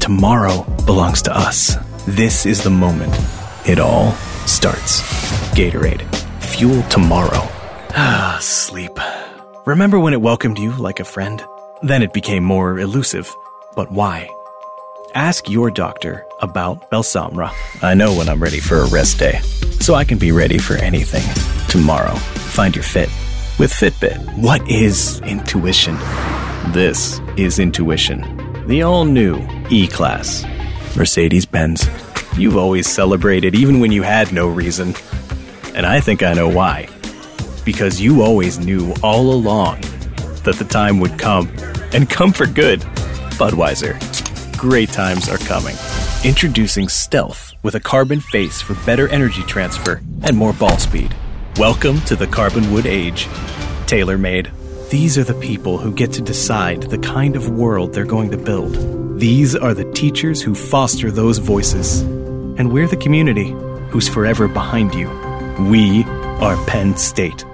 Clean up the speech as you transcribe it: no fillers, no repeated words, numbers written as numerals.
tomorrow belongs to us. This is the moment it all starts. Gatorade. Fuel tomorrow. Sleep. Remember when it welcomed you like a friend? Then it became more elusive. But why? Ask your doctor about Belsomra. I know when I'm ready for a rest day, so I can be ready for anything. Tomorrow, find your fit with Fitbit. What is intuition? This is intuition. The all-new E-Class. Mercedes-Benz. You've always celebrated even when you had no reason. And I think I know why. Because you always knew all along that the time would come, and come for good. Budweiser. Great times are coming. Introducing Stealth with a carbon face for better energy transfer and more ball speed. Welcome to the Carbonwood age. Tailor-made. These are the people who get to decide the kind of world they're going to build. These are the teachers who foster those voices. And we're the community who's forever behind you. We are Penn State.